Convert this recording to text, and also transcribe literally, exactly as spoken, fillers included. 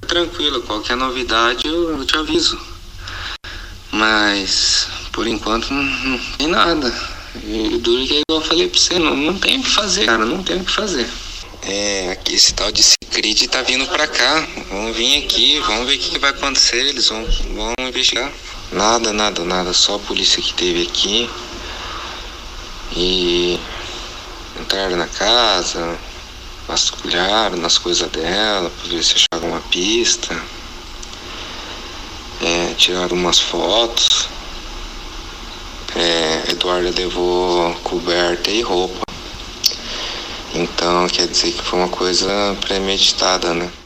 tranquilo, qualquer novidade eu, eu te aviso. Mas, por enquanto, não, não tem nada. E duro que é igual eu falei pra você, não, não tem o que fazer, cara, não tem o que fazer. É, aqui esse tal de Cicrid tá vindo pra cá. Vamos vir aqui, vamos ver o que, que vai acontecer. Eles vão, vão investigar. Nada, nada, nada. Só a polícia que teve aqui. E entraram na casa, vasculharam nas coisas dela, pra ver se acharam uma pista. É, tiraram umas fotos. É, Eduardo levou coberta e roupa. Então quer dizer que foi uma coisa premeditada, né?